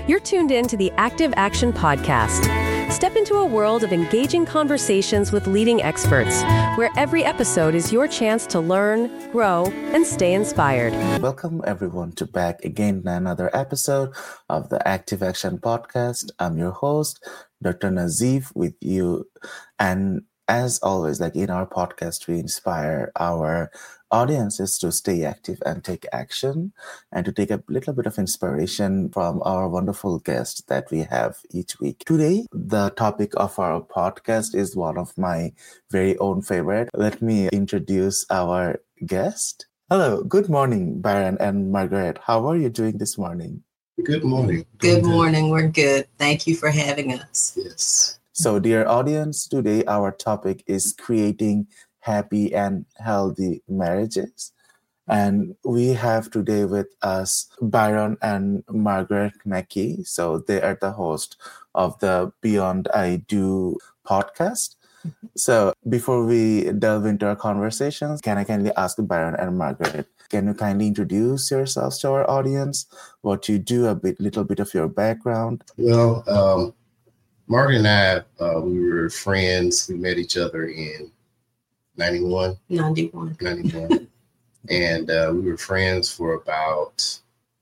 You're tuned in to the Active Action Podcast. Step into a world of engaging conversations with leading experts, where every episode is your chance to learn, grow, and stay inspired. Welcome everyone to back again in another episode of the Active Action Podcast. I'm your host, Dr. Nazif, with you. And as always, like in our podcast, we inspire our audiences to stay active and take action, and to take a little bit of inspiration from our wonderful guests that we have each week. Today, the topic of our podcast is one of my very own favorite. Let me introduce our guest. Hello, good morning, Byron and Margaret. How are you doing this morning? Good morning. Good morning. We're good. Thank you for having us. Yes. So, dear audience, today our topic is creating happy and healthy marriages. And we have today with us Byron and Margaret Mackey. So they are the host of the Beyond I Do podcast. So before we delve into our conversations, can I kindly ask Byron and Margaret, can you kindly introduce yourselves to our audience, what you do, little bit of your background? Well, Margaret and I, we were friends. We met each other in 91. And we were friends for about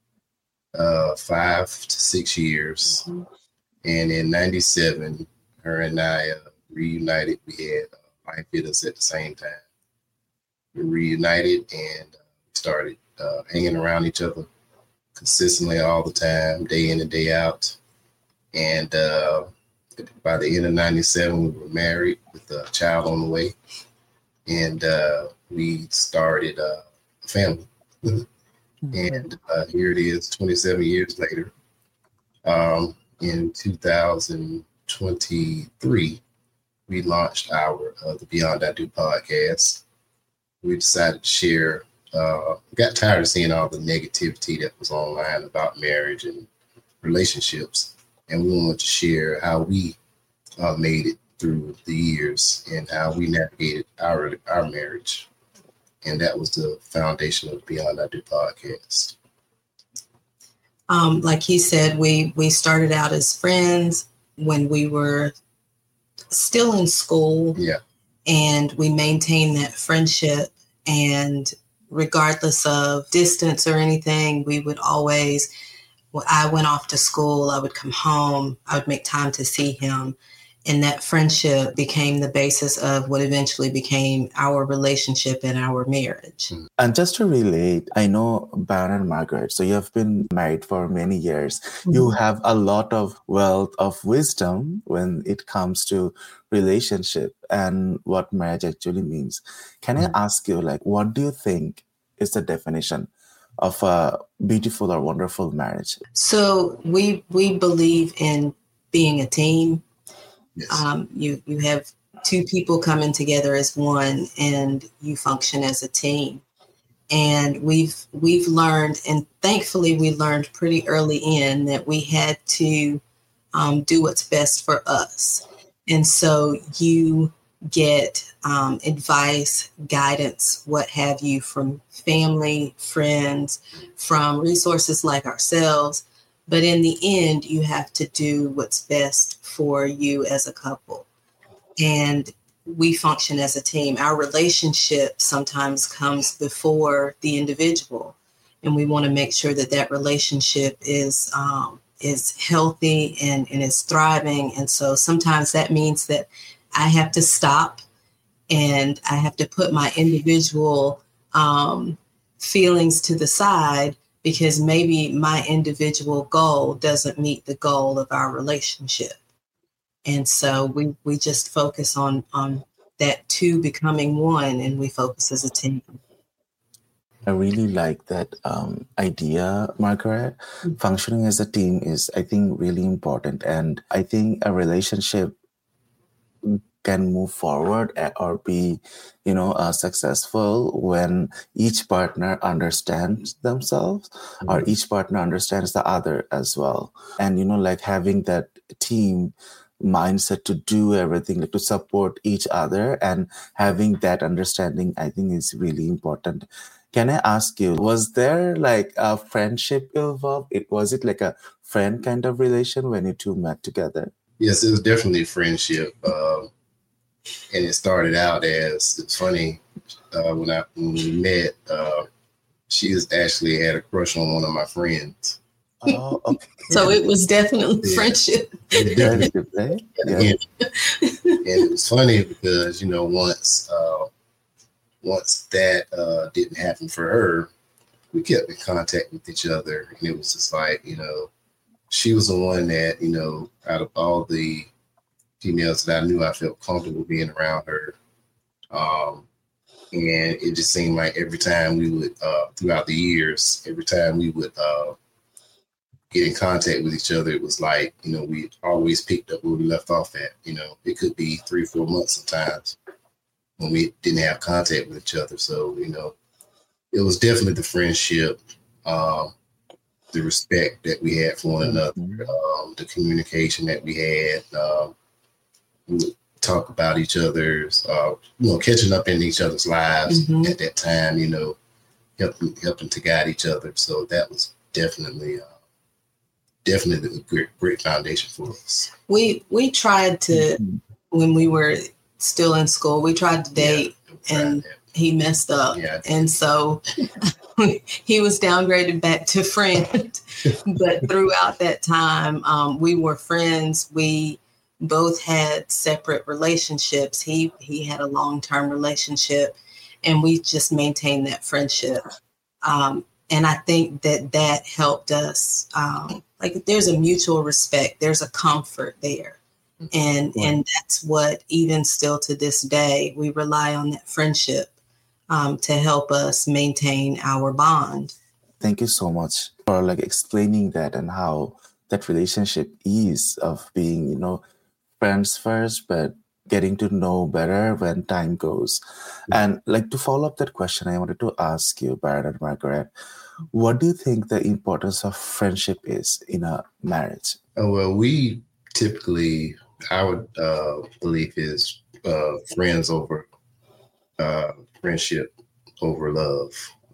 5 to 6 years. Mm-hmm. And in 97, her and I reunited. We had Life Hit Us at the same time. We reunited and started hanging around each other consistently all the time, day in and day out. And by the end of 97, we were married with a child on the way. And we started a family. Mm-hmm. And here it is 27 years later. In 2023, we launched the Beyond I Do podcast. We decided to share, got tired of seeing all the negativity that was online about marriage and relationships. And we wanted to share how we made it through the years and how we navigated our marriage. And that was the foundation of the Beyond I Do podcast. Like he said, we started out as friends when we were still in school. Yeah. And we maintained that friendship. And regardless of distance or anything, we would always, when I went off to school, I would come home, I would make time to see him. And that friendship became the basis of what eventually became our relationship and our marriage. And just to relate, I know Byron and Margaret, so you have been married for many years. Mm-hmm. You have a lot of wealth of wisdom when it comes to relationship and what marriage actually means. Can I ask you, what do you think is the definition of a beautiful or wonderful marriage? So we believe in being a team. Yes. You have two people coming together as one, and you function as a team. And we've learned, and thankfully we learned pretty early in that we had to do what's best for us. And so you get advice, guidance, what have you, from family, friends, from resources like ourselves. But in the end, you have to do what's best for you as a couple. And we function as a team. Our relationship sometimes comes before the individual. And we want to make sure that relationship is healthy and is thriving. And so sometimes that means that I have to stop and I have to put my individual feelings to the side, because maybe my individual goal doesn't meet the goal of our relationship. And so we just focus on that two becoming one, and we focus as a team. I really like that idea, Margaret. Mm-hmm. Functioning as a team is, I think, really important. And I think a relationship can move forward or be, successful when each partner understands themselves, mm-hmm. or each partner understands the other as well. And, having that team mindset to do everything, to support each other, and having that understanding, I think, is really important. Can I ask you, was there like a friendship involved? Was it like a friend kind of relation when you two met together? Yes, it was definitely friendship. And it started out as, it's funny, when we met, she actually had a crush on one of my friends. Oh, okay. So it was definitely friendship. Friendship, right? Yeah. And it was funny because, once that didn't happen for her, we kept in contact with each other. And it was just like, she was the one that, out of all the females that I knew, I felt comfortable being around her. And it just seemed like every time we would, throughout the years, every time we would get in contact with each other, it was like, we always picked up where we left off at. It could be 3-4 months sometimes when we didn't have contact with each other. So, it was definitely the friendship, the respect that we had for one another, the communication that we had. We would talk about each other's, catching up in each other's lives at that time, helping to guide each other. So that was definitely a great foundation for us. We tried to, when we were still in school, we tried to date, and he messed up. Yeah. And so he was downgraded back to friend. But throughout that time, we were friends. We both had separate relationships. He had a long-term relationship, and we just maintained that friendship. And I think that helped us. Like there's a mutual respect, there's a comfort there. And that's what, even still to this day, we rely on that friendship to help us maintain our bond. Thank you so much for like explaining that and how that relationship is of being, friends first, but getting to know better when time goes. And like to follow up that question, I wanted to ask you, Barrett and Margaret, what do you think the importance of friendship is in a marriage? Well, we typically, our belief is friends over friendship over love.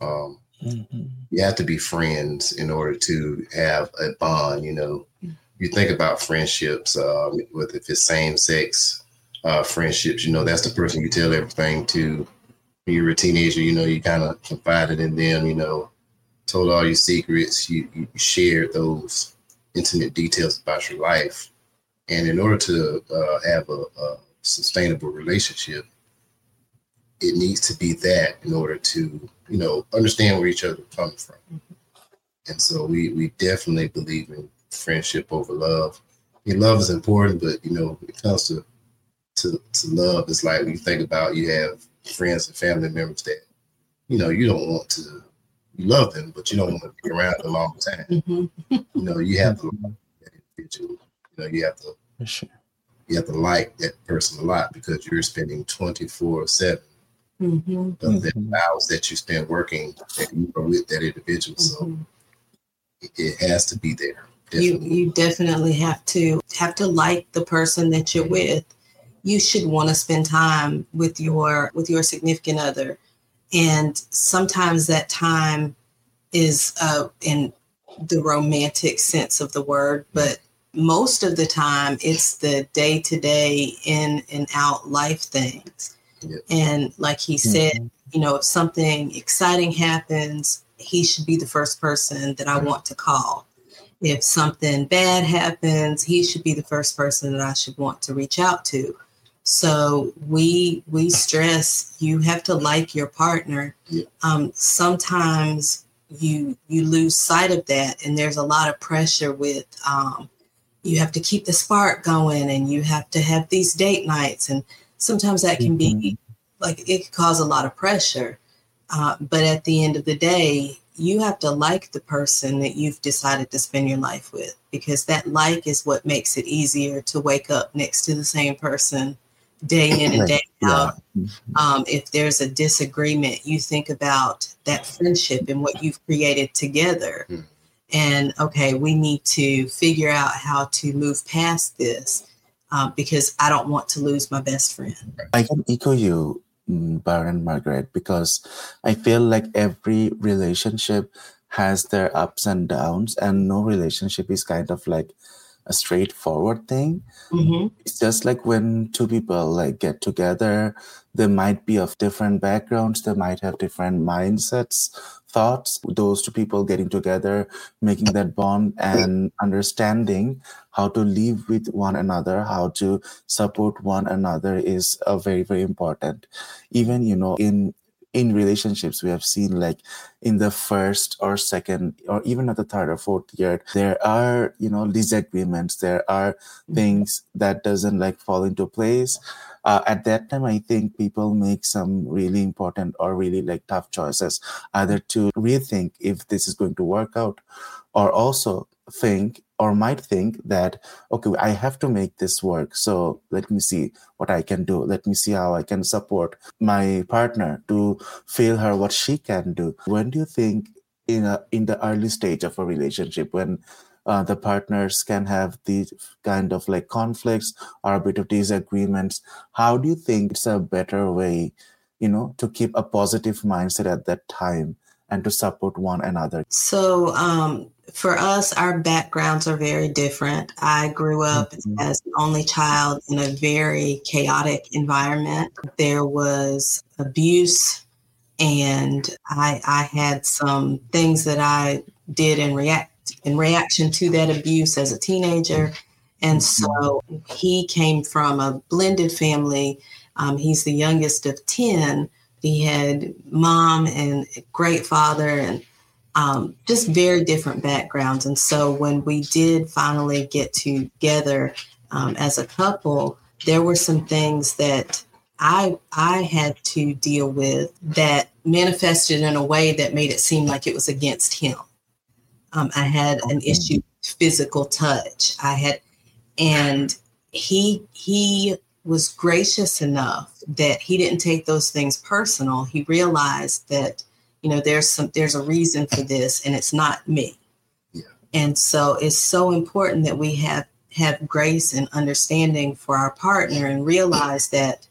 You have to be friends in order to have a bond. You think about friendships, with if it's same sex friendships, that's the person you tell everything to. When you're a teenager, you kind of confided in them, told all your secrets, you shared those intimate details about your life. And in order to have a sustainable relationship, it needs to be that in order to, understand where each other is coming from. And so we definitely believe in friendship over love. Love is important, but, when it comes to love, it's like when you think about, you have friends and family members that, you don't want to, you love them, but you don't want to be around them all the time. You have to love that individual. You have to, you have to like that person a lot, because you're spending 24/7 of the hours that you spend working, that you are with that individual. So it has to be there. You definitely have to like the person that you're with. You should want to spend time with your significant other. And sometimes that time is in the romantic sense of the word, but most of the time it's the day-to-day in and out life things. Yep. And like he said, if something exciting happens, he should be the first person that I want to call. If something bad happens, he should be the first person that I should want to reach out to. So we stress you have to like your partner. Sometimes you lose sight of that, and there's a lot of pressure with you have to keep the spark going, and you have to have these date nights, and sometimes that can be like it can cause a lot of pressure. But at the end of the day, you have to like the person that you've decided to spend your life with, because that like is what makes it easier to wake up next to the same person day in and day out. If there's a disagreement, you think about that friendship and what you've created together. And okay, we need to figure out how to move past this because I don't want to lose my best friend. I can echo you Byron and Margaret, because I feel like every relationship has their ups and downs, and no relationship is kind of like a straightforward thing. Mm-hmm. It's just like when two people like get together, they might be of different backgrounds, they might have different mindsets, thoughts. Those two people getting together, making that bond and understanding how to live with one another, how to support one another is very, very important. Even, in relationships, we have seen like in the first or second or even at the third or fourth year, there are, disagreements. There are things that doesn't like fall into place. At that time, I think people make some really important or really like tough choices, either to rethink if this is going to work out, or also think or might think that, okay, I have to make this work. So let me see what I can do. Let me see how I can support my partner to feel her what she can do. When do you think in the early stage of a relationship, when the partners can have these kind of like conflicts or a bit of disagreements, how do you think it's a better way, to keep a positive mindset at that time and to support one another? So for us, our backgrounds are very different. I grew up as the only child in a very chaotic environment. There was abuse, and I had some things that I did in reaction to that abuse as a teenager. And so he came from a blended family. He's the youngest of 10. He had mom and great father and just very different backgrounds. And so when we did finally get together as a couple, there were some things that I had to deal with that manifested in a way that made it seem like it was against him. I had an issue with physical touch. And he was gracious enough that he didn't take those things personal. He realized that, there's a reason for this, and it's not me. Yeah. And so it's so important that we have grace and understanding for our partner and realize that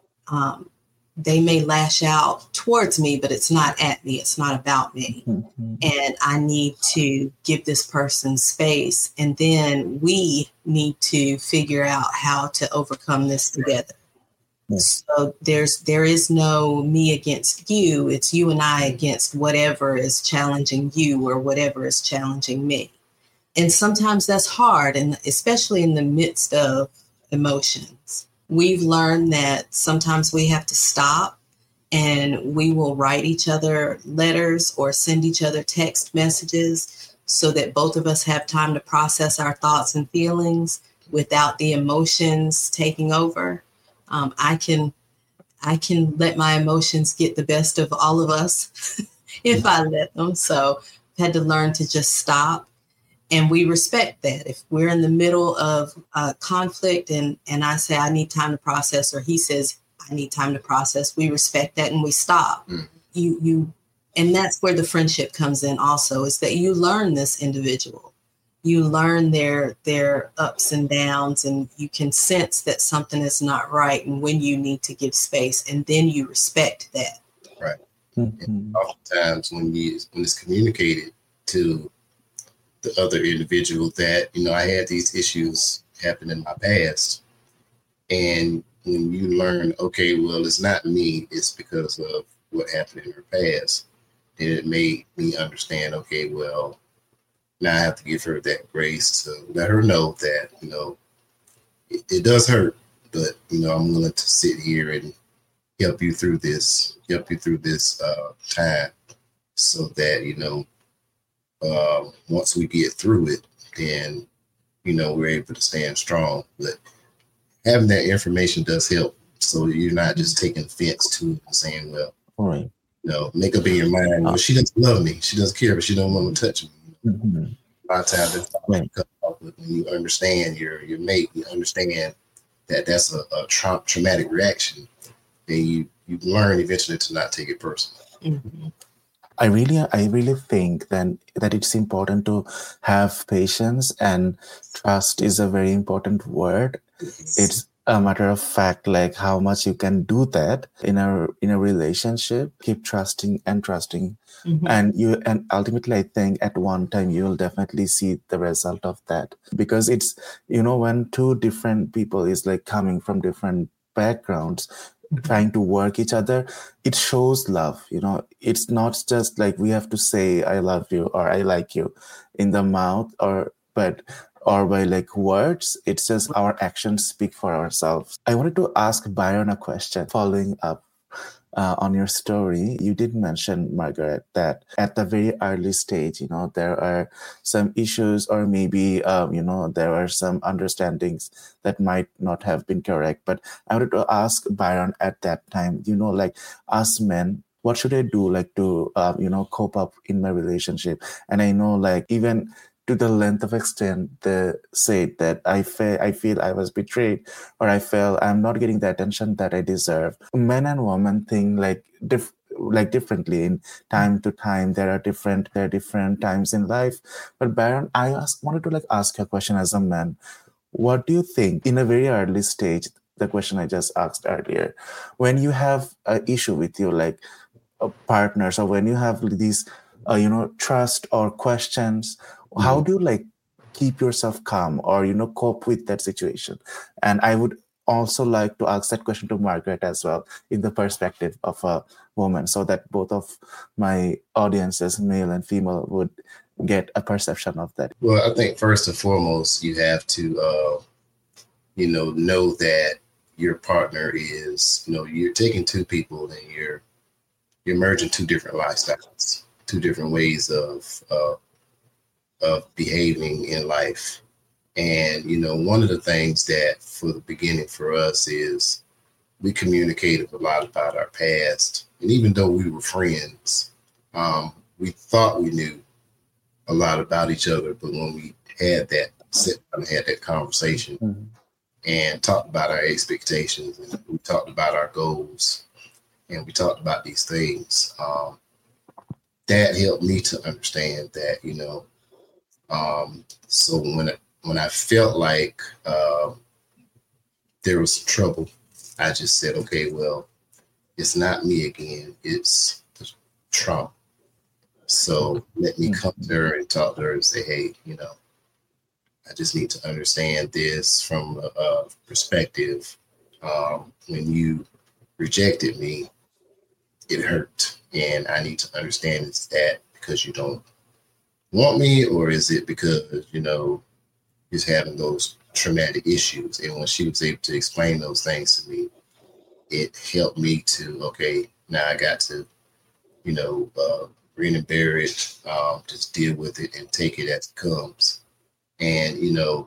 they may lash out towards me, but it's not at me. It's not about me. And I need to give this person space. And then we need to figure out how to overcome this together. Yes. So there is no me against you. It's you and I against whatever is challenging you or whatever is challenging me. And sometimes that's hard, and especially in the midst of emotions. We've learned that sometimes we have to stop, and we will write each other letters or send each other text messages so that both of us have time to process our thoughts and feelings without the emotions taking over. I can let my emotions get the best of all of us if I let them. So I've had to learn to just stop. And we respect that. If we're in the middle of conflict and I say, I need time to process, or he says, I need time to process, we respect that and we stop. And that's where the friendship comes in also, is that you learn this individual. You learn their ups and downs, and you can sense that something is not right and when you need to give space, and then you respect that. Right. And oftentimes when it's communicated to the other individual that, I had these issues happen in my past, and when you learn, okay, well, it's not me, it's because of what happened in her past, then it made me understand, okay, well, now I have to give her that grace to let her know that, it does hurt, but, I'm willing to sit here and help you through this time, so that, once we get through it, then, we're able to stand strong. But having that information does help. So you're not just taking offense to it and saying, well, all right, make up in your mind, well, she doesn't love me, she doesn't care, but she don't want to touch me. A lot of times it's when you understand your mate, you understand that that's a traumatic reaction, then you learn eventually to not take it personally. I really think then that it's important to have patience, and trust is a very important word. It's a matter of fact, like how much you can do that in a relationship. Keep trusting and trusting. Mm-hmm. And ultimately I think at one time you will definitely see the result of that, because it's, when two different people is like coming from different backgrounds, trying to work each other, it shows love. It's not just like we have to say I love you or I like you in the mouth or by like words. It's just our actions speak for ourselves. I wanted to ask Byron a question following up on your story. You did mention, Margaret, that at the very early stage, there are some issues, or maybe, there are some understandings that might not have been correct. But I wanted to ask Byron at that time, like us men, what should I do, like to, cope up in my relationship? And I know, like, even to the length of extent they say that I feel I was betrayed, or I feel I'm not getting the attention that I deserve. Men and women think like differently in time to time. There are different times in life. But Baron, wanted to like ask you a question as a man. What do you think in a very early stage, the question I just asked earlier, when you have an issue with your like partners, or when you have these trust or questions, how do you like keep yourself calm or cope with that situation? And I would also like to ask that question to Margaret as well, in the perspective of a woman, so that both of my audiences, male and female, would get a perception of that. Well, I think first and foremost, you have to know that your partner is, you're taking two people and you're merging two different lifestyles, two different ways of behaving in life. And, one of the things that for the beginning for us is we communicated a lot about our past. And even though we were friends, we thought we knew a lot about each other. But when we had that conversation and talked about our expectations, and we talked about our goals, and we talked about these things, that helped me to understand that, so when I felt like there was trouble, I just said, okay, well, it's not me again, it's the trauma. So let me come to her and talk to her and say, hey, I just need to understand this from a perspective. When you rejected me, it hurt. And I need to understand, is that because you don't want me, or is it because, he's having those traumatic issues? And when she was able to explain those things to me, it helped me to, okay, now I got to, grin and bear it, just deal with it and take it as it comes. And,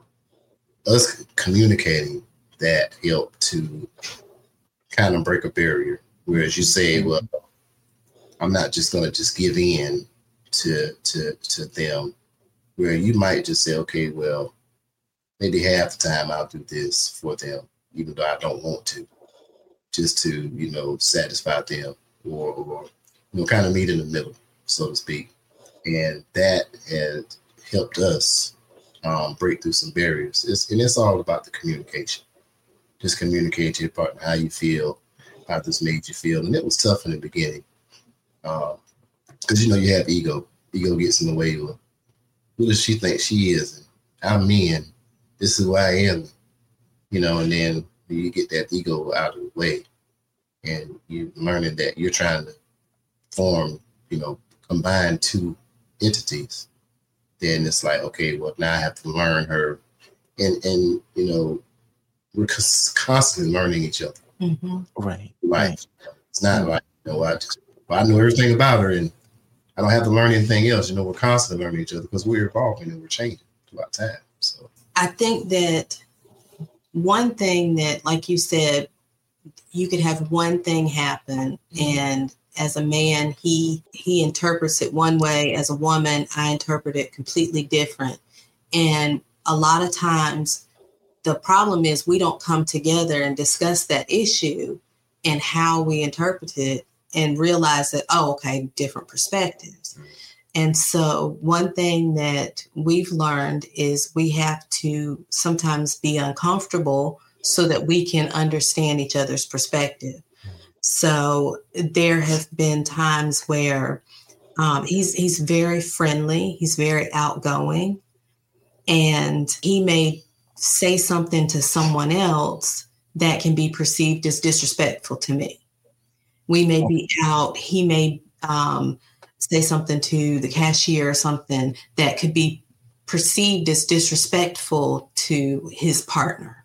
us communicating that helped to kind of break a barrier. Whereas you say, well, I'm not just going to just give in to them, where you might just say, okay, well, maybe half the time I'll do this for them, even though I don't want to, just to, satisfy them or kind of meet in the middle, so to speak. And that has helped us break through some barriers. It's all about the communication. Just communicate to your partner how you feel, how this made you feel. And it was tough in the beginning. Because, you have ego. Ego gets in the way of who does she think she is? And I'm me, and this is who I am. And then you get that ego out of the way. And you're learning that you're trying to form, combine two entities. Then it's like, okay, well, now I have to learn her. And we're constantly learning each other. Mm-hmm. Right. It's not like, I know everything about her and I don't have to learn anything else. We're constantly learning each other because we're evolving and we're changing throughout time. So I think that one thing that, like you said, you could have one thing happen, and as a man, he interprets it one way. As a woman, I interpret it completely different. And a lot of times the problem is we don't come together and discuss that issue and how we interpret it and realize that, oh, okay, different perspectives. And so one thing that we've learned is we have to sometimes be uncomfortable so that we can understand each other's perspective. So there have been times where he's very friendly, he's very outgoing, and he may say something to someone else that can be perceived as disrespectful to me. We may be out, he may say something to the cashier or something that could be perceived as disrespectful to his partner.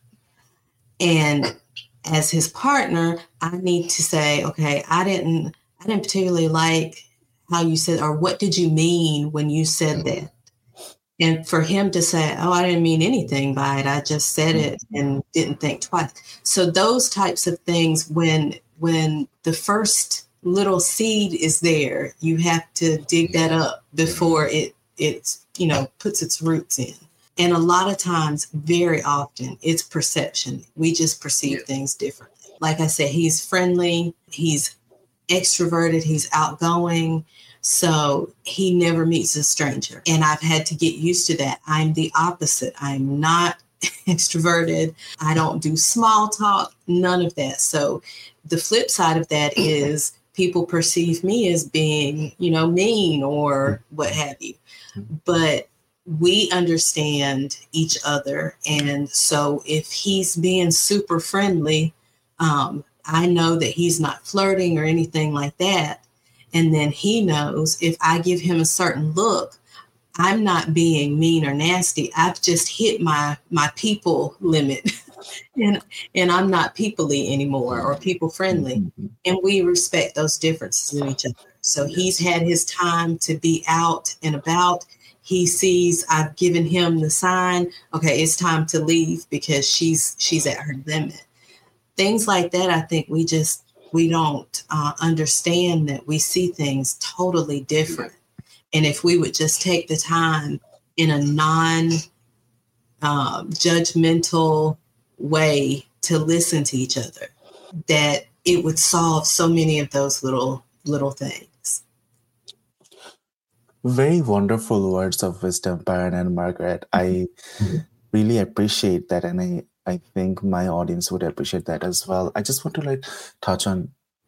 And as his partner, I need to say, okay, I didn't particularly like how you said, or what did you mean when you said that? And for him to say, oh, I didn't mean anything by it, I just said it and didn't think twice. So those types of things, when the first little seed is there, you have to dig that up before it's puts its roots in. And a lot of times, very often, it's perception. We just perceive things differently. Like I said, he's friendly, he's extroverted, he's outgoing. So he never meets a stranger. And I've had to get used to that. I'm the opposite. I'm not extroverted. I don't do small talk, none of that. So the flip side of that is people perceive me as being, mean or what have you. But we understand each other. And so if he's being super friendly, I know that he's not flirting or anything like that. And then he knows if I give him a certain look, I'm not being mean or nasty. I've just hit my people limit and I'm not people-y anymore or people friendly. And we respect those differences in each other. So he's had his time to be out and about. He sees I've given him the sign, okay, it's time to leave because she's at her limit. Things like that, I think we don't understand that we see things totally different. And if we would just take the time in a non-judgmental way to listen to each other, that it would solve so many of those little things. Very wonderful words of wisdom, Baron and Margaret. I really appreciate that, and I think my audience would appreciate that as well. I just want to touch on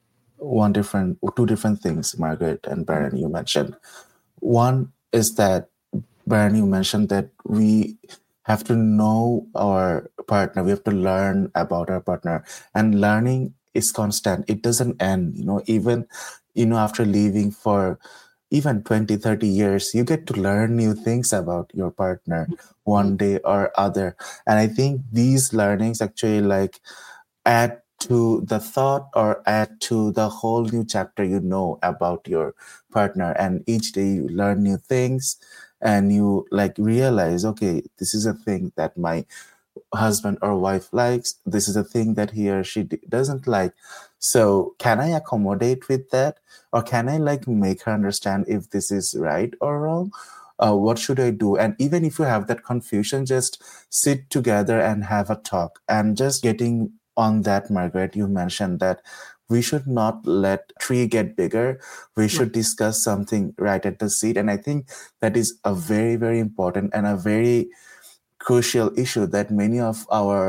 two different things, Margaret and Baron, you mentioned. One is that, Baron, you mentioned that we have to know our partner. We have to learn about our partner, and learning is constant. It doesn't end, even, after leaving for even 20, 30 years, you get to learn new things about your partner one day or other. And I think these learnings actually add to the thought or add to the whole new chapter about your partner. And each day you learn new things and you realize, okay, this is a thing that my husband or wife likes. This is a thing that he or she doesn't like. So can I accommodate with that? Or can I make her understand if this is right or wrong? What should I do? And even if you have that confusion, just sit together and have a talk. And just getting on that, Margaret, you mentioned that we should not let tree get bigger. We should discuss something right at the seat. And I think that is a very, very important and a very crucial issue that many of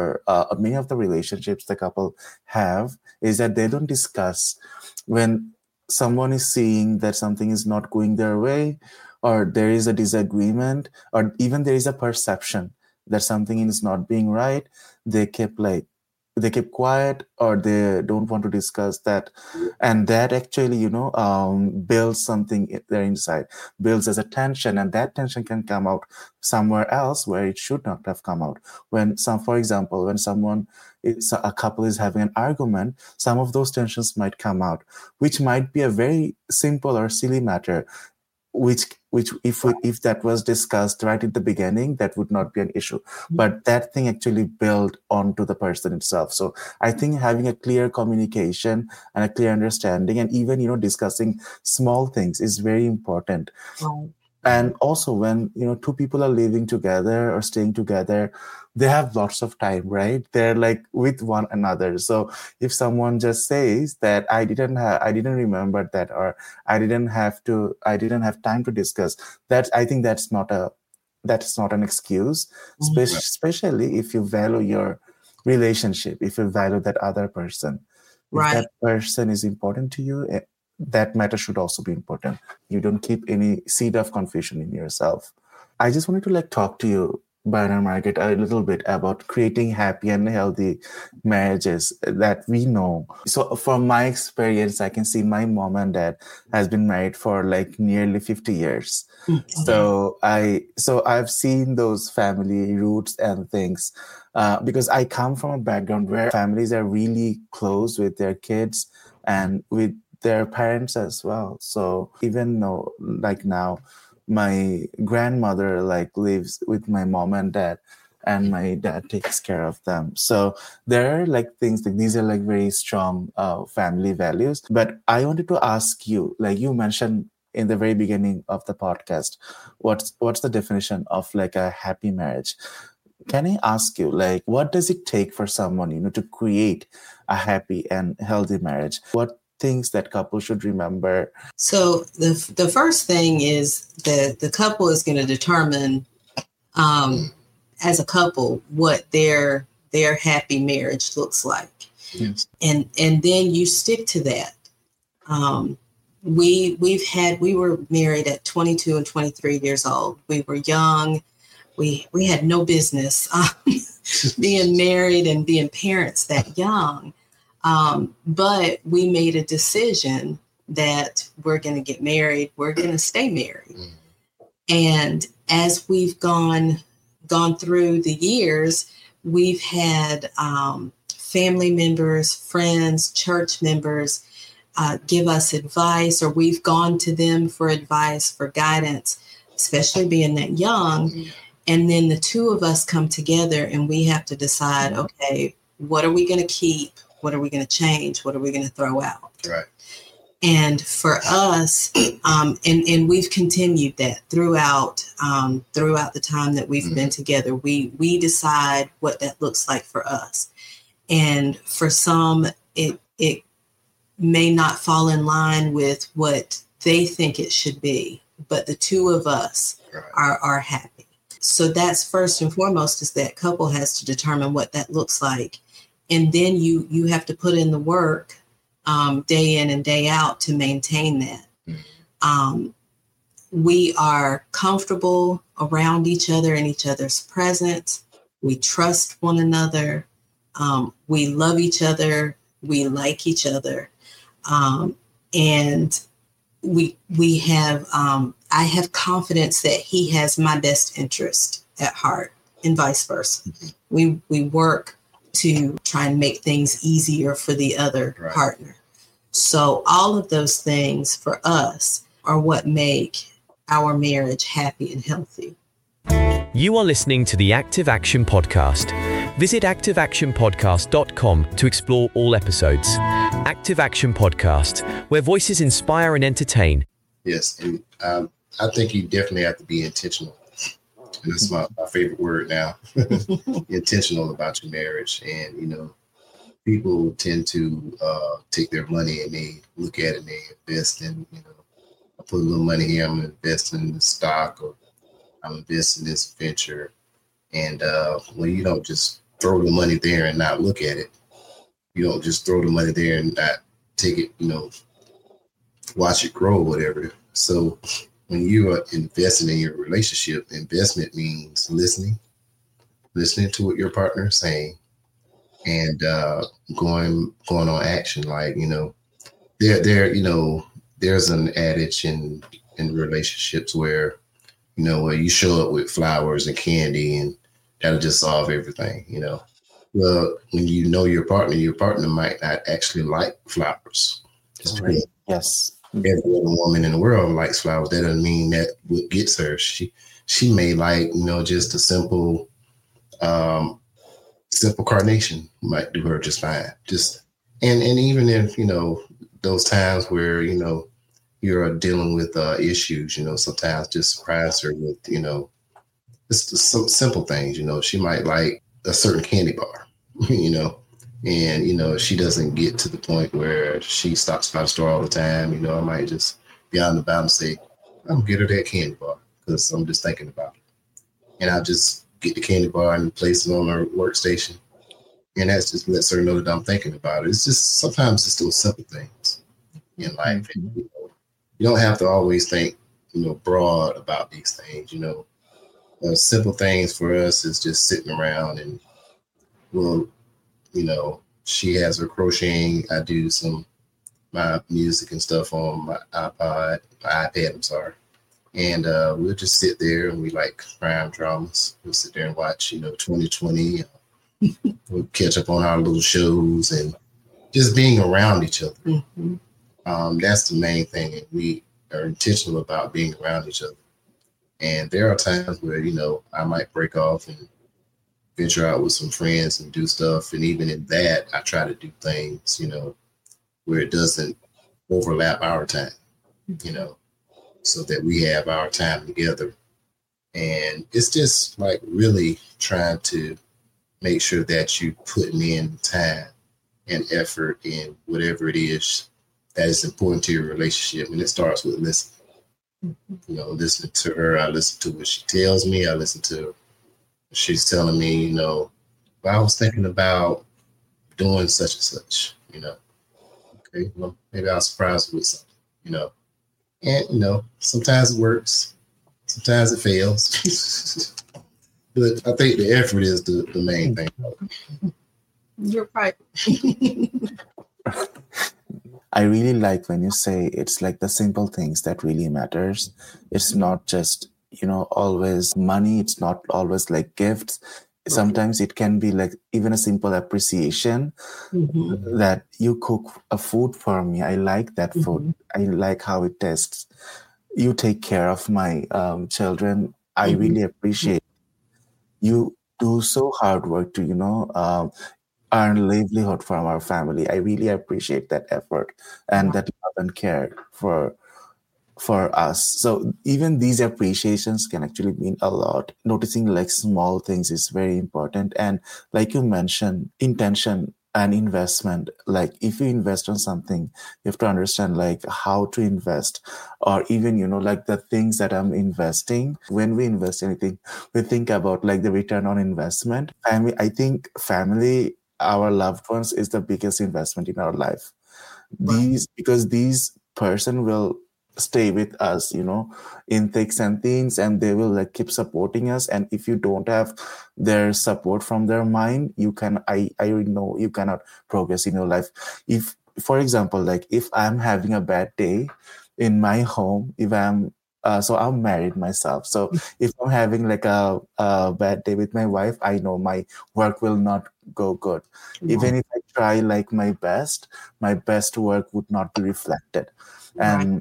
the relationships the couple have, is that they don't discuss when someone is seeing that something is not going their way, or there is a disagreement, or even there is a perception that something is not being right. They keep quiet, or they don't want to discuss that. And that actually, builds something there inside, builds as a tension, and that tension can come out somewhere else where it should not have come out. For example, when a couple is having an argument, some of those tensions might come out, which might be a very simple or silly matter, which if that was discussed right at the beginning, that would not be an issue. But that thing actually built onto the person itself. So I think having a clear communication and a clear understanding, and even discussing small things, is very important. Right. And also when two people are living together or staying together, they have lots of time, right? They're with one another. So if someone just says that I didn't remember that, or I didn't have time to discuss that, I think that's not an excuse, especially if you value relationship, if you value that other person, if Right. that person is important to you, that matter should also be important. You don't keep any seed of confusion in yourself. I just wanted to talk to you, Brian and Margaret, a little bit about creating happy and healthy marriages that we know. So from my experience, I can see my mom and dad has been married for nearly 50 years. Mm-hmm. So I've seen those family roots and things because I come from a background where families are really close with their kids and with their parents as well. So even though now, my grandmother lives with my mom and dad, and my dad takes care of them. So there are things these are very strong family values. But I wanted to ask you, you mentioned in the very beginning of the podcast, what's the definition of a happy marriage? Can I ask you, what does it take for someone, to create a happy and healthy marriage? What things that couple should remember? So the first thing is that the couple is going to determine as a couple what their happy marriage looks like. Yes. And then you stick to that. We were married at 22 and 23 years old. We were young. We had no business being married and being parents that young. But we made a decision that we're going to get married. We're going to stay married. And as we've gone through the years, we've had family members, friends, church members give us advice, or we've gone to them for advice, for guidance, especially being that young. And then the two of us come together and we have to decide, okay, what are we going to keep? What are we going to change? What are we going to throw out? Right. And for us, and we've continued that throughout the time that we've been together, we decide what that looks like for us. And for some, it may not fall in line with what they think it should be, but the two of us are happy. So that's first and foremost, is that couple has to determine what that looks like. And then you have to put in the work day in and day out to maintain that. We are comfortable around each other in each other's presence. We trust one another. We love each other. We like each other. And we have, I have confidence that he has my best interest at heart, and vice versa. We work to try and make things easier for the other partner. So all of those things for us are what make our marriage happy and healthy. You are listening to the Active Action Podcast. Visit activeactionpodcast.com to explore all episodes. Active Action Podcast, where voices inspire and entertain. Yes, and I think you definitely have to be intentional. And that's my favorite word now. Intentional about your marriage. And, people tend to take their money and they look at it and they invest in, I put a little money here, I'm investing in the stock, or I'm investing in this venture. And you don't just throw the money there and not look at it. You don't just throw the money there and not take it, watch it grow or whatever. So when you are investing in your relationship, investment means listening to what your partner is saying, and going on action. There's an adage in relationships where, where you show up with flowers and candy and that'll just solve everything, Well, when you know your partner might not actually like flowers. Right. Yes. Every other woman in the world likes flowers. That doesn't mean that what gets her. She may like, just a simple carnation might do her just fine. And even if, those times where, you're dealing with issues, sometimes just surprise her with, just some simple things. She might like a certain candy bar, and, she doesn't get to the point where she stops by the store all the time. I might just be out and about and say, I'm gonna get her that candy bar because I'm just thinking about it. And I'll just get the candy bar and place it on her workstation. And that's just lets her know that I'm thinking about it. It's just sometimes it's those simple things in life. Mhm. You don't have to always think, broad about these things. Simple things for us is just sitting around and, well, she has her crocheting. I do my music and stuff on my iPad, I'm sorry. And we'll just sit there and we like crime dramas. We'll sit there and watch, 2020. We'll catch up on our little shows and just being around each other. Mm-hmm. That's the main thing. And we are intentional about being around each other. And there are times where, I might break off and venture out with some friends and do stuff. And even in that, I try to do things, where it doesn't overlap our time, so that we have our time together. And it's just like really trying to make sure that you putting in time and effort in whatever it is that is important to your relationship. And it starts with listening. Listening to her. I listen to what she tells me. I listen to what she's telling me, well, I was thinking about doing such and such, okay, well, maybe I'll surprise you with something, and, sometimes it works, sometimes it fails. But I think the effort is the main thing. You're right. I really like when you say it's like the simple things that really matters. It's not just, always money. It's not always like gifts. Sometimes it can be like even a simple appreciation that you cook a food for me. I like that food. I like how it tastes. You take care of my children. I really appreciate you do so hard work to, earn livelihood from our family. I really appreciate that effort and that love and care for us. So even these appreciations can actually mean a lot. Noticing like small things is very important. And like you mentioned, intention and investment. Like if you invest on something, you have to understand like how to invest, or even, like the things that I'm investing. When we invest anything, we think about like the return on investment. I think family, our loved ones, is the biggest investment in our life. Because these person will stay with us, in thicks and thins, and they will like keep supporting us. And if you don't have their support from their mind, I know you cannot progress in your life. If, for example, like if I'm having a bad day in my home, if I'm so I'm married myself. So if I'm having like a bad day with my wife, I know my work will not go good. Even if I try like my best work would not be reflected. And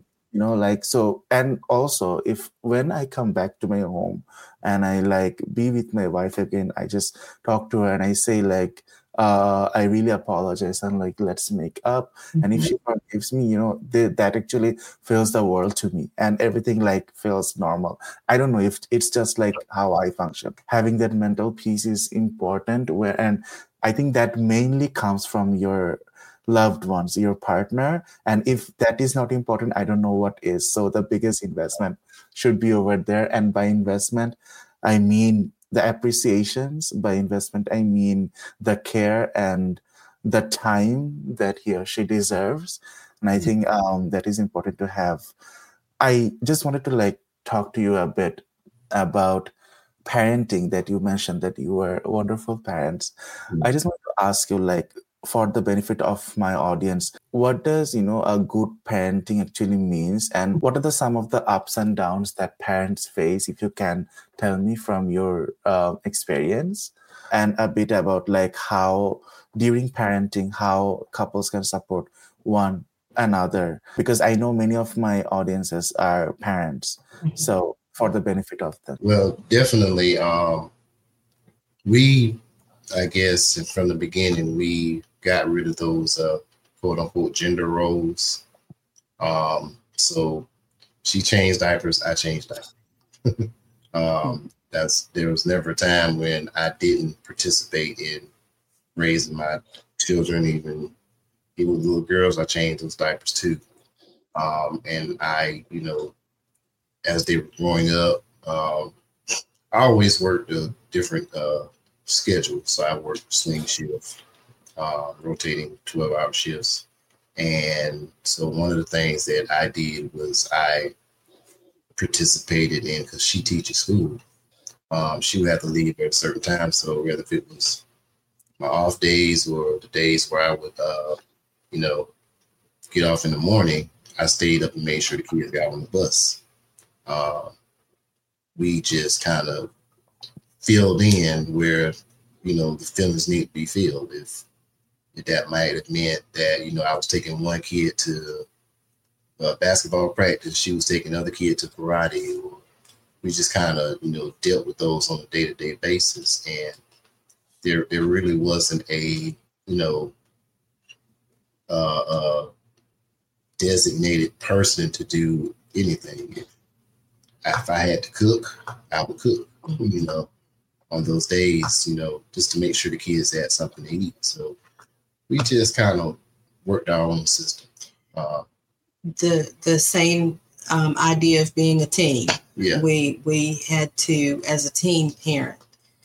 and also if when I come back to my home and I like be with my wife again, I just talk to her and I say like, I really apologize and like let's make up. And if she forgives me, that actually feels the world to me, and everything like feels normal. I don't know if it's just like how I function. Having that mental peace is important, and I think that mainly comes from your loved ones, your partner. And if that is not important, I don't know what is. So the biggest investment should be over there. And by investment, I mean the appreciations. By investment, I mean the care and the time that he or she deserves. And I think that is important to have. I just wanted to like talk to you a bit about parenting, that you mentioned that you were wonderful parents. I just want to ask you, like, for the benefit of my audience, what does a good parenting actually means, and what are some of the ups and downs that parents face, if you can tell me from your experience, and a bit about like how during parenting how couples can support one another, because I know many of my audiences are parents. So for the benefit of them. Well, definitely. I guess from the beginning, we got rid of those quote unquote gender roles. So she changed diapers, I changed diapers. There was never a time when I didn't participate in raising my children, even little girls. I changed those diapers too. And I, as they were growing up, I always worked a different schedule. So I work swing shift, rotating 12-hour shifts. And so one of the things that I did was I participated in, because she teaches school. She would have to leave at a certain time. So whether if it was my off days or the days where I would, get off in the morning, I stayed up and made sure the kids got on the bus. We just kind of filled in where, the feelings need to be filled. If that might have meant that, I was taking one kid to basketball practice, she was taking another kid to karate. Or we just kind of, dealt with those on a day-to-day basis. And there really wasn't a, designated person to do anything. If I had to cook, I would cook, on those days, just to make sure the kids had something to eat. So we just kind of worked our own system. The same idea of being a team. Yeah. We had to, as a team parent,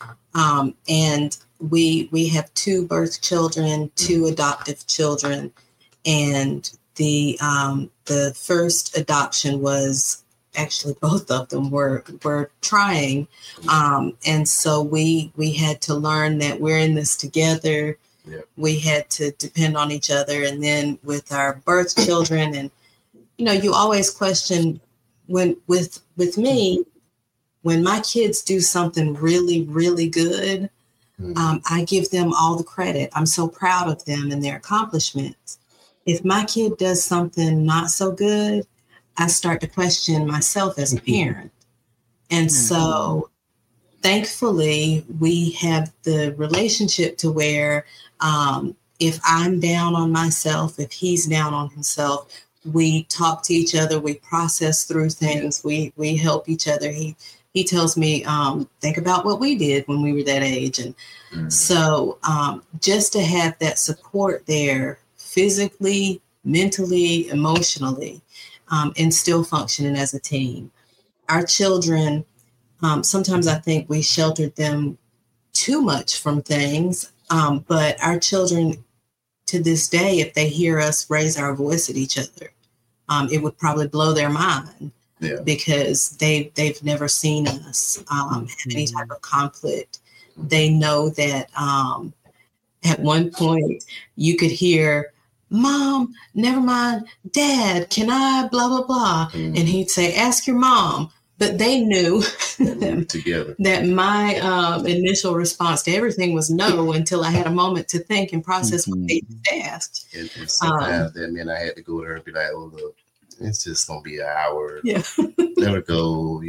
and we have 2 birth children, 2 adoptive children, and the first adoption was actually both of them were trying, and so we had to learn that we're in this together. Yeah. We had to depend on each other, and then with our birth children, and you always question with me, when my kids do something really, really good, I give them all the credit. I'm so proud of them and their accomplishments. If my kid does something not so good, I start to question myself as a parent. And so thankfully, we have the relationship to where if I'm down on myself, if he's down on himself, we talk to each other, we process through things, we help each other. He tells me, think about what we did when we were that age. And so just to have that support there, physically, mentally, emotionally, and still functioning as a team. Our children, sometimes I think we sheltered them too much from things, but our children to this day, if they hear us raise our voice at each other, it would probably blow their mind. Yeah. Because they've never seen us have any type of conflict. They know that at one point you could hear, "Mom, never mind, Dad, can I blah, blah, blah." And he'd say, "Ask your mom." But they knew together that my initial response to everything was no, until I had a moment to think and process what they asked. And sometimes that meant I had to go there and be like, "Oh, look, it's just going to be an hour. Yeah. Let it go,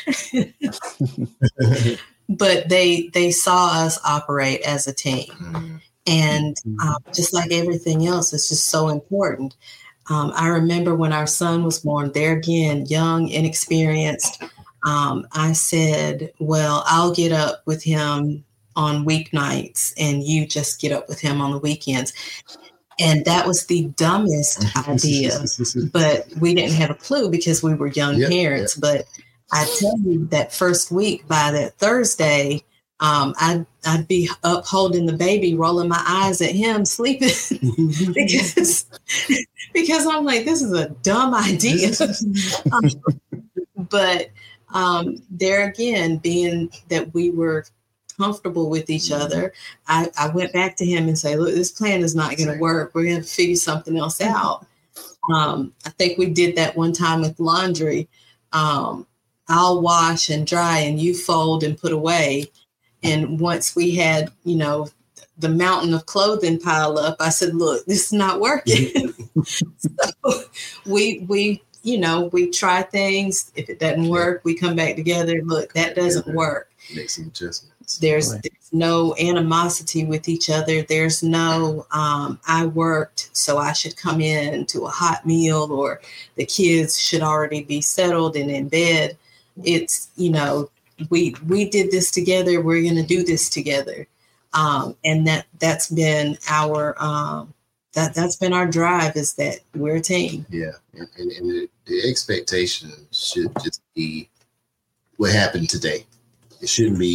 But they saw us operate as a team. And just like everything else, it's just so important. I remember when our son was born, there again, young, inexperienced, I said, well, I'll get up with him on weeknights and you just get up with him on the weekends. And that was the dumbest idea, but we didn't have a clue because we were young parents. Yeah. But I tell you, that first week, by that Thursday, I'd be up holding the baby, rolling my eyes at him, sleeping because I'm like, this is a dumb idea. But there again, being that we were comfortable with each other, I went back to him and say, look, this plan is not going to work. We're going to figure something else out. I think we did that one time with laundry. I'll wash and dry and you fold and put away. And once we had, the mountain of clothing pile up, I said, look, this is not working. So we try things. If it doesn't work, we come back together. Look, that doesn't work. Make some adjustments. There's no animosity with each other. There's no, I worked, so I should come in to a hot meal, or the kids should already be settled and in bed. It's, we did this together. We're going to do this together. And that's been our, that's been our drive, is that we're a team. Yeah. And the expectation should just be what happened today. It shouldn't be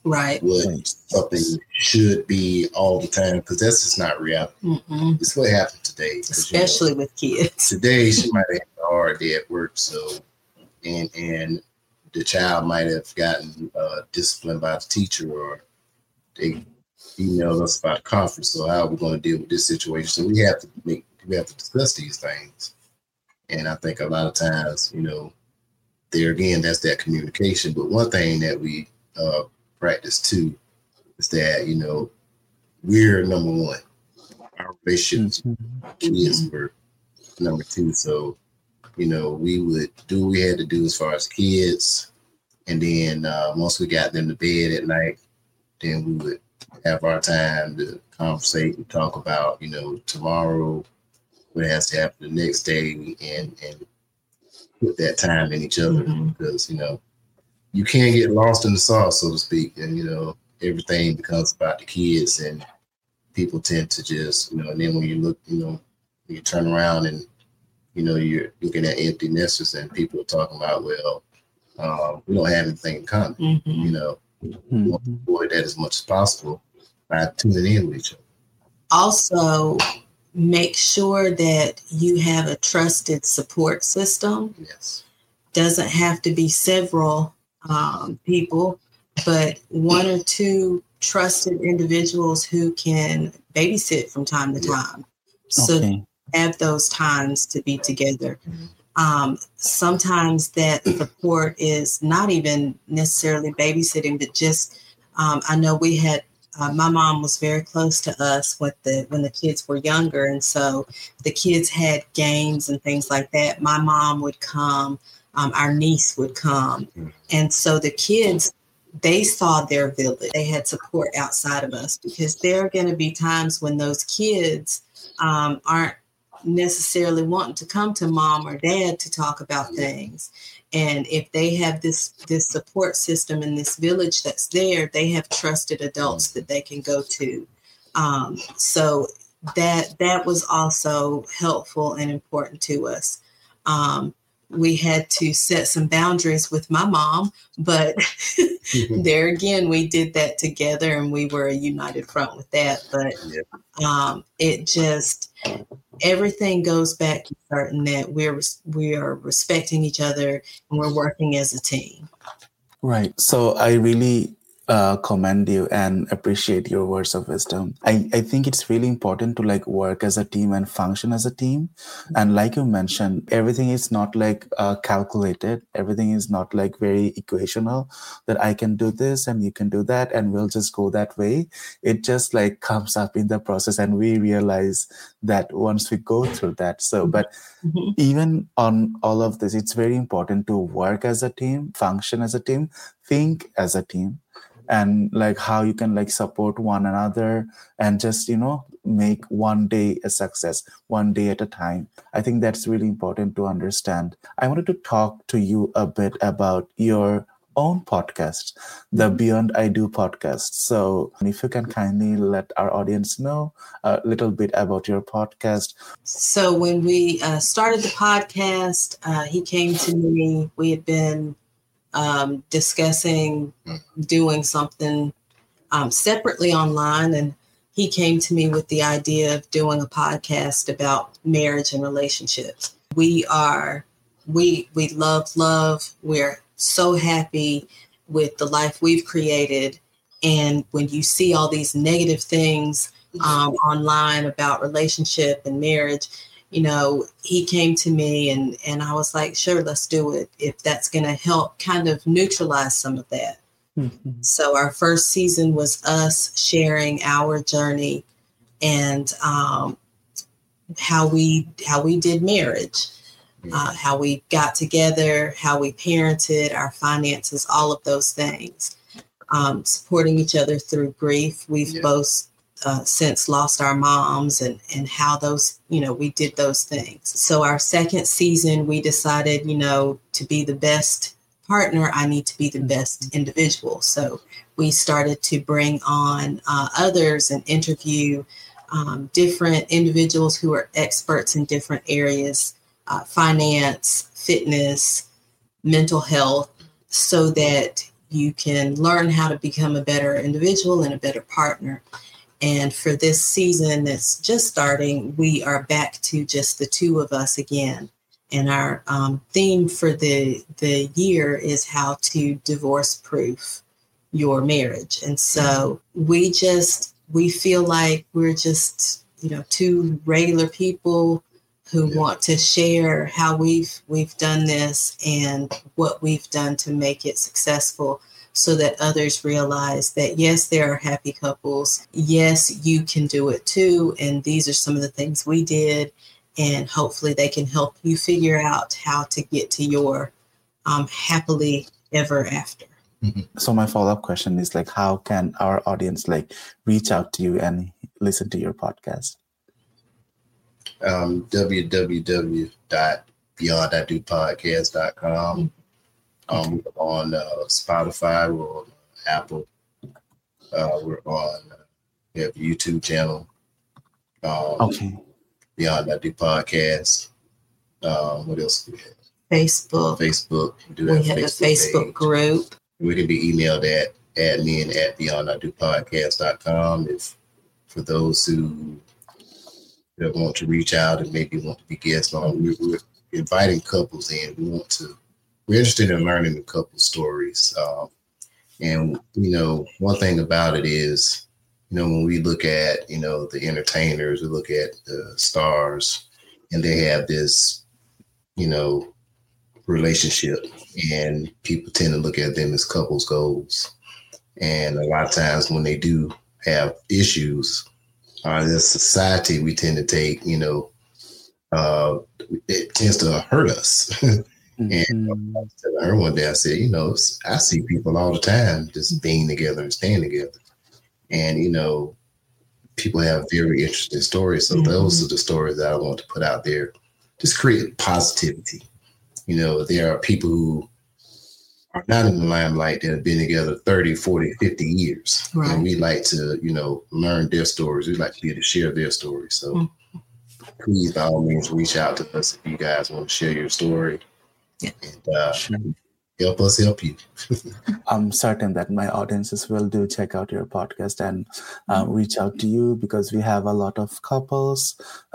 Right. what something should be all the time, because that's just not reality. Mm-mm. It's what happened today. Especially with kids. Today, she might have had a hard day at work, so and the child might have gotten disciplined by the teacher, or they emailed us about a conference. So how are we going to deal with this situation? So we have to discuss these things. And I think a lot of times, there again, that's that communication. But one thing that we practice too is that, we're number one. Our relationship is for number two. So, we would do what we had to do as far as kids. And then once we got them to bed at night, then we would have our time to conversate and talk about, tomorrow, what has to happen the next day, and put that time in each other, because, you can't get lost in the sauce, so to speak. And, everything becomes about the kids, and people tend to just, and then when you look, you turn around and, you're looking at empty nesters, and people are talking about, well, we don't have anything in common, we want to avoid that as much as possible by tuning in with each other. Also, make sure that you have a trusted support system. Yes. Doesn't have to be several people, but one or two trusted individuals who can babysit from time to time. So have those times to be together. Sometimes that support is not even necessarily babysitting, but just, I know we had, my mom was very close to us when the kids were younger. And so the kids had games and things like that. My mom would come, our niece would come. And so the kids, they saw their village. They had support outside of us, because there are going to be times when those kids aren't necessarily wanting to come to mom or dad to talk about things. And if they have this support system in this village that's there, they have trusted adults that they can go to. So that was also helpful and important to us. We had to set some boundaries with my mom, but there again, we did that together, and we were a united front with that. But it just, everything goes back to certain that we are respecting each other, and we're working as a team. Right. So I really commend you and appreciate your words of wisdom. I think it's really important to work as a team and function as a team. And like you mentioned, everything is not calculated. Everything is not very equational, that I can do this and you can do that and we'll just go that way. It just comes up in the process, and we realize that once we go through that. So, but even on all of this, it's very important to work as a team, function as a team, think as a team, and how you can support one another, and just make one day a success, one day at a time. I think that's really important to understand. I wanted to talk to you a bit about your own podcast, the Beyond I Do podcast. So if you can kindly let our audience know a little bit about your podcast. So when we started the podcast, he came to me. We had been discussing doing something separately online, and he came to me with the idea of doing a podcast about marriage and relationships. We love. We're so happy with the life we've created, and when you see all these negative things online about relationship and marriage, he came to me and I was like, sure, let's do it, if that's going to help kind of neutralize some of that. So our first season was us sharing our journey and how we did marriage, how we got together, how we parented, our finances, all of those things, supporting each other through grief. We've both since lost our moms, and how those, we did those things. So our second season, we decided, to be the best partner, I need to be the best individual. So we started to bring on others and interview different individuals who are experts in different areas, finance, fitness, mental health, so that you can learn how to become a better individual and a better partner. And for this season that's just starting, we are back to just the two of us again. And our theme for the year is how to divorce-proof your marriage. And so we feel like we're just, two regular people who want to share how we've done this and what we've done to make it successful, so that others realize that, yes, there are happy couples. Yes, you can do it too. And these are some of the things we did. And hopefully they can help you figure out how to get to your happily ever after. So my follow-up question is how can our audience reach out to you and listen to your podcast? www.beyondidopodcast.com. We're on Spotify, we're on Apple, we're on we have a YouTube channel. Okay. Beyond I Do Podcast. What else do we have? Facebook. We have a Facebook group. We can be emailed at admin@beyondidopodcast.com. If for those who want to reach out and maybe want to be guests on, we're inviting couples in. We're interested in learning the couple stories. And one thing about it is, when we look at, the entertainers, we look at the stars, and they have this, relationship, and people tend to look at them as couples goals. And a lot of times when they do have issues, as society, we tend to take, it tends to hurt us. And I was telling her one day, I said, I see people all the time just being together and staying together. And, people have very interesting stories. So those are the stories that I want to put out there. Just create positivity. There are people who are not in the limelight that have been together 30, 40, 50 years. Right. And we like to, learn their stories. We like to be able to share their stories. So please, by all means, reach out to us if you guys want to share your story. Yeah. And sure. Help us help you. I'm certain that my audiences will do check out your podcast and reach out to you, because we have a lot of couples,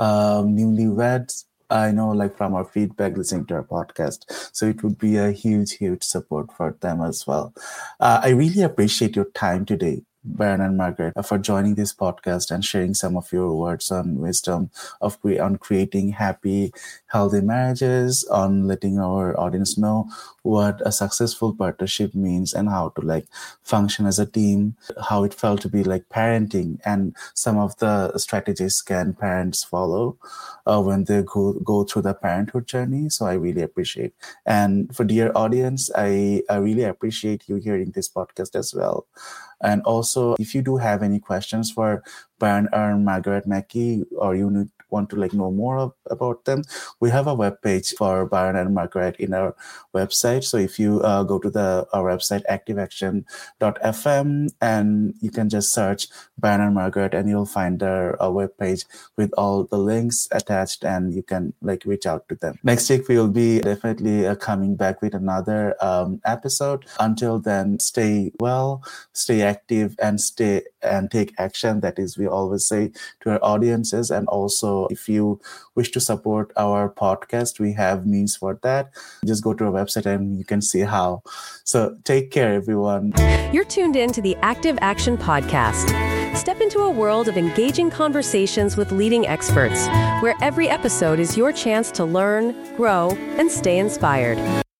newlyweds, I know from our feedback listening to our podcast. So it would be a huge, huge support for them as well. I really appreciate your time today, Byron and Margaret, for joining this podcast and sharing some of your words on wisdom on creating happy, healthy marriages, on letting our audience know what a successful partnership means and how to function as a team, how it felt to be parenting, and some of the strategies can parents follow when they go through the parenthood journey. So I really appreciate. And for dear audience, I really appreciate you hearing this podcast as well. And also, if you do have any questions for Byron or Margaret Mackey, or you want to know more about them, we have a webpage for Byron and Margaret in our website. So if you go to our website, activeaction.fm, and you can just search Byron and Margaret, and you'll find our webpage with all the links attached, and you can reach out to them. Next week, we will be definitely coming back with another episode. Until then, stay well, stay active, and take action. That is, we always say to our audiences. And also, if you wish to support our podcast, we have means for that. Just go to our website and you can see how. So take care, everyone. You're tuned in to the Active Action Podcast. Step into a world of engaging conversations with leading experts, where every episode is your chance to learn, grow, and stay inspired.